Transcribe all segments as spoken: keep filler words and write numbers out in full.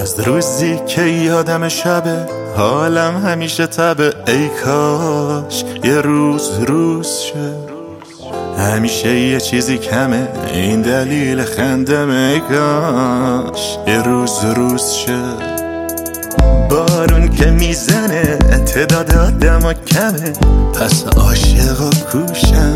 از روزی که یادم شبه حالم همیشه تبه، ای کاش یه روز روز شه، همیشه یه چیزی کمه این دلیل خندمه، ای کاش یه روز روز شه. بارون که میزنه تعداد آدم کمه، پس عاشقا کوشن،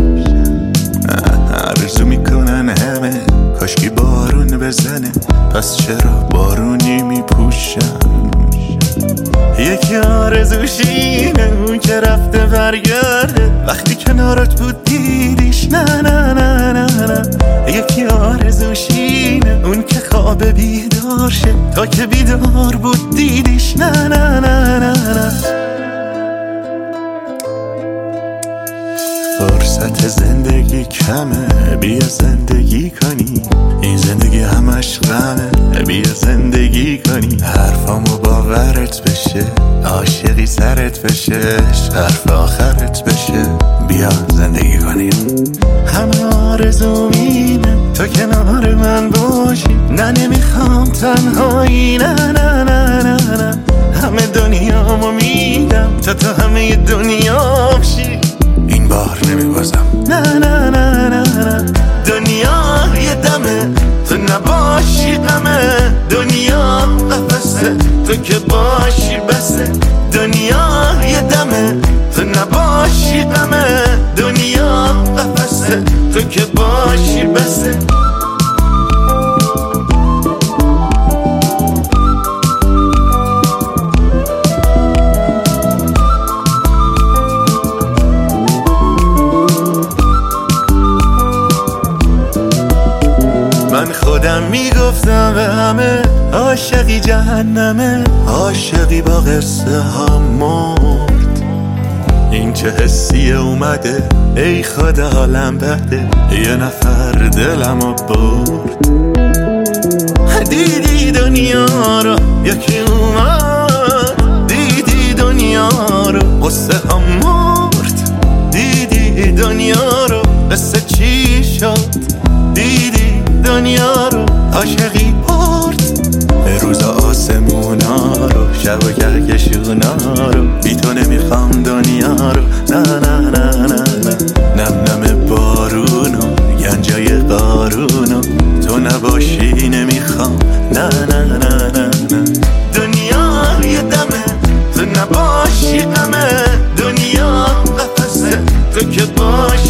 آرزو میکنن همه کاشکی بارون بزنه، پس چرا بارونی میپوشن. یکی آرزوش اینه اون که رفته برگرده، وقتی کنارت بود دیدیش نه نه نه نه نه. یکی آرزوش اینه اون که خواب بیدار شه، تا که بیدار بود دیدیش نه نه نه نه نه. فرصت زندگی کمه، بیا زندگی کنی، این زندگی همش غمه، بیا زندگی کنی. حرفامو باورت بشه، عاشقی سرت بشه، حرف آخرت بشه، بیا زندگی کنی. همه آرزوم اینه تو کنار من باشی، نه نمیخوام تنهایی، نه نه نه نه نه. همه دنیامو میدم تا تو همه دنیا بشی، این بار نمیبازم، نه نه نه نه نه. دنیا یه دمه تو نباشی غمه، دنیا قفسه تو که باشی بسه. دنیا یه دمه تو نباشی غمه، دنیا قفسه تو که باشی بسه. من خودم میگفتم به همه عاشقی جهنمه، عاشقی با قصه ها مرد. این چه حسیه اومده ای خدا حالم بده، یه نفر دلمو برد. دیدی دنیا رو یکی اومد، دیدی دنیا رو قصه ها مرد. دیدی دنیا رو قصه چی شد، دیدی دنیا رو عاشقی برد. روز آسمونا رو شب و کهکشونا رو، بی تو نمیخوام دنیا رو، نه نه نه نه نه. نم نم بارونو گنجای قارونو، تو نباشی نمیخوام، نه نه نه نه نه. دنیا یه دمه تو نباشی غمه، دنیا قفسه تو که باشی